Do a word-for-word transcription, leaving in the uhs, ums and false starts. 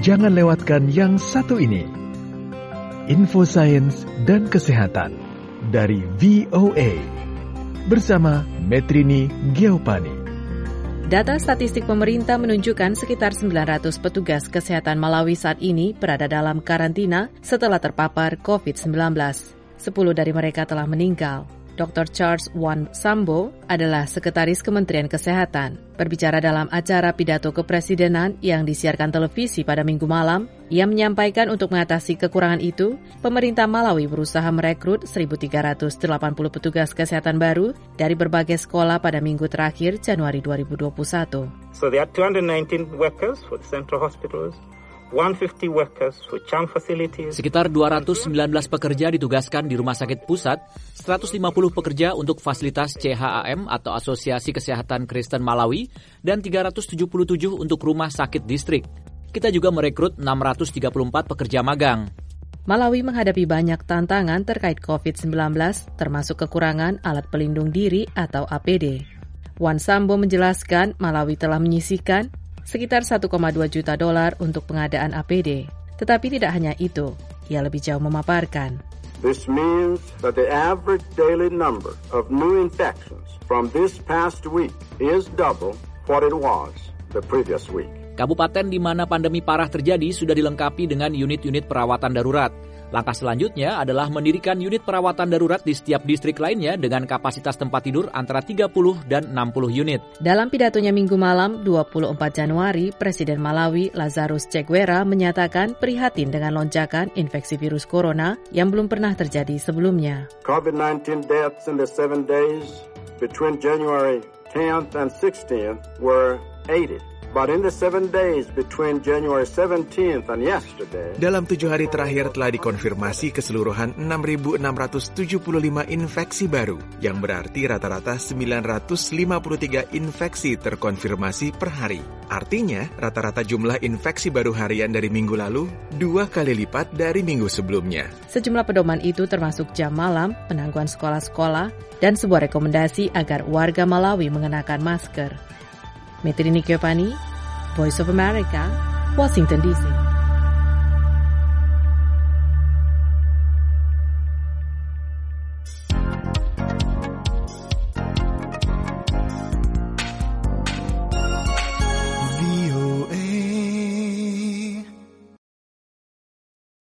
jangan lewatkan yang satu ini. Info Sains dan Kesehatan dari V O A bersama Metrini Giaupani. Data statistik pemerintah menunjukkan sekitar sembilan ratus petugas kesehatan Malawi saat ini berada dalam karantina setelah terpapar covid sembilan belas. Sepuluh dari mereka telah meninggal. doktor Charles Wan Sambo adalah Sekretaris Kementerian Kesehatan. Berbicara dalam acara pidato kepresidenan yang disiarkan televisi pada Minggu malam, ia menyampaikan untuk mengatasi kekurangan itu, pemerintah Malawi berusaha merekrut seribu tiga ratus delapan puluh petugas kesehatan baru dari berbagai sekolah pada minggu terakhir Januari dua ribu dua puluh satu. So there are two hundred nineteen workers for the central hospitals. one hundred fifty workers for CHAM facilities. Sekitar dua ratus sembilan belas pekerja ditugaskan di rumah sakit pusat, seratus lima puluh pekerja untuk fasilitas C H A M atau Asosiasi Kesehatan Kristen Malawi, dan tiga ratus tujuh puluh tujuh untuk rumah sakit distrik. Kita juga merekrut enam ratus tiga puluh empat pekerja magang. Malawi menghadapi banyak tantangan terkait covid sembilan belas, termasuk kekurangan alat pelindung diri atau A P D. Wan Sambo menjelaskan Malawi telah menyisihkan sekitar satu koma dua juta dolar untuk pengadaan A P D. Tetapi tidak hanya itu, ia lebih jauh memaparkan. This means that the average daily number of new infections from this past week is double what it was the previous week. Kabupaten di mana pandemi parah terjadi sudah dilengkapi dengan unit-unit perawatan darurat. Langkah selanjutnya adalah mendirikan unit perawatan darurat di setiap distrik lainnya dengan kapasitas tempat tidur antara tiga puluh dan enam puluh unit. Dalam pidatonya Minggu malam, dua puluh empat Januari, Presiden Malawi Lazarus Chakwera menyatakan prihatin dengan lonjakan infeksi virus corona yang belum pernah terjadi sebelumnya. covid nineteen deaths in the seven days between January tenth and sixteenth were eighty. But in the seven days between January seventeenth and yesterday, dalam tujuh hari terakhir telah dikonfirmasi keseluruhan enam ribu enam ratus tujuh puluh lima infeksi baru, yang berarti rata-rata sembilan ratus lima puluh tiga infeksi terkonfirmasi per hari. Artinya, rata-rata jumlah infeksi baru harian dari minggu lalu dua kali lipat dari minggu sebelumnya. Sejumlah pedoman itu termasuk jam malam, penangguhan sekolah-sekolah, dan sebuah rekomendasi agar warga Malawi mengenakan masker. Metrini Giaupani, Voice of America, Washington D C